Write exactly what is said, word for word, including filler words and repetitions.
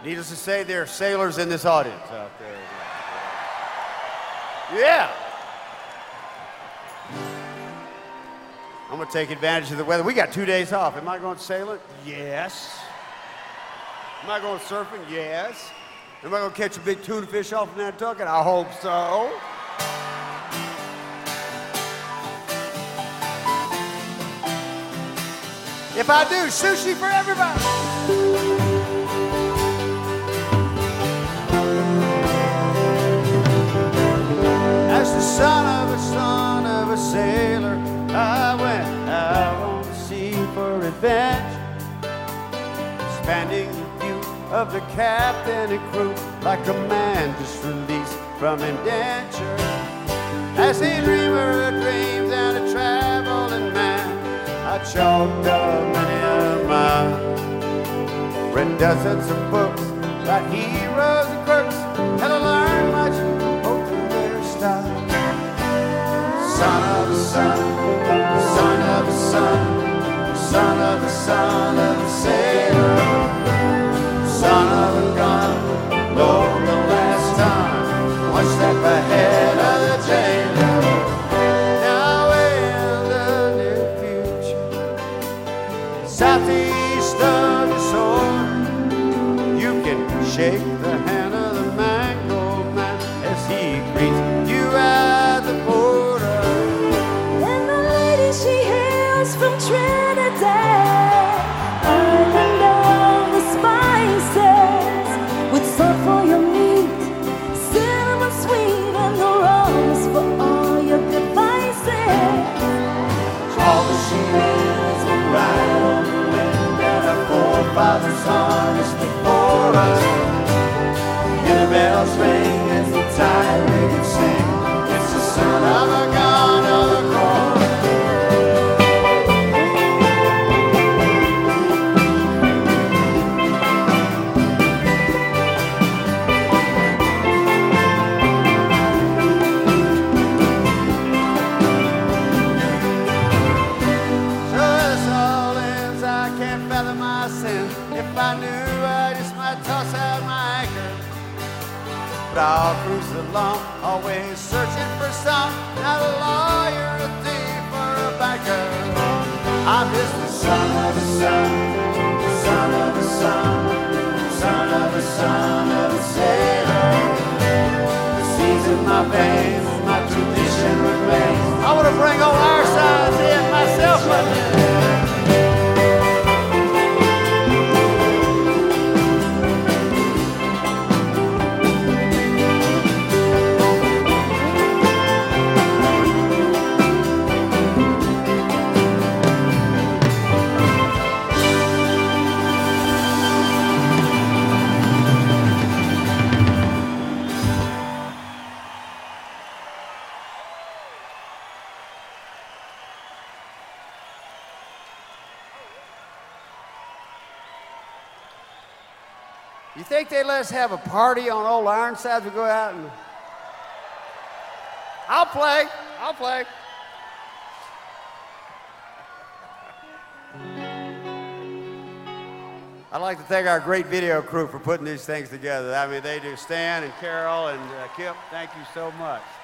Needless to say, there are sailors in this audience out there. Yeah. I'm going to take advantage of the weather. We got two days off. Am I going sailing? Yes. Am I going surfing? Yes. Am I going to catch a big tuna fish off of Nantucket? I hope so. If I do, sushi for everybody. As the son of a son of a sailor, I went out on the sea for adventure, spanning the view of the captain and crew like a man just released from indenture. As a dreamer of dreams and a traveling man, I chalked up many a mile, read dozens of books about heroes and crooks, and I learned much from both of their style. Son of a son, son of a son, son of a son of a sailor, son of a gun, Lord, the last time, one step ahead of the jailer. Now in the near future, southeast of the shore, you can shake the hand of the mango man as he greets you at the border. And the lady she hails from Trinidad, island of the spices, with salt for your meat, cinnamon sweet, and the rose for all your good vices. All that she is will ride on the wind, and our forefathers harnessed before us. Hear the bells ring as the tide riggers sing. It's the son of a gun of a chorus. So as all ends, I can't fathom my sin. If I knew, I just might toss out my anchor. But I'll cruise along, always searching for some, not a lawyer, a thief, or a banker. I'm just the son of a son, son of a son, son of a son of a sailor. The seas in my veins, my tradition remains. I want to bring all our sides in myself, but you think they'd let us have a party on Old Ironsides? We go out and I'll play. I'll play. I'd like to thank our great video crew for putting these things together. I mean, they do. Stan and Carol and uh, Kip, thank you so much.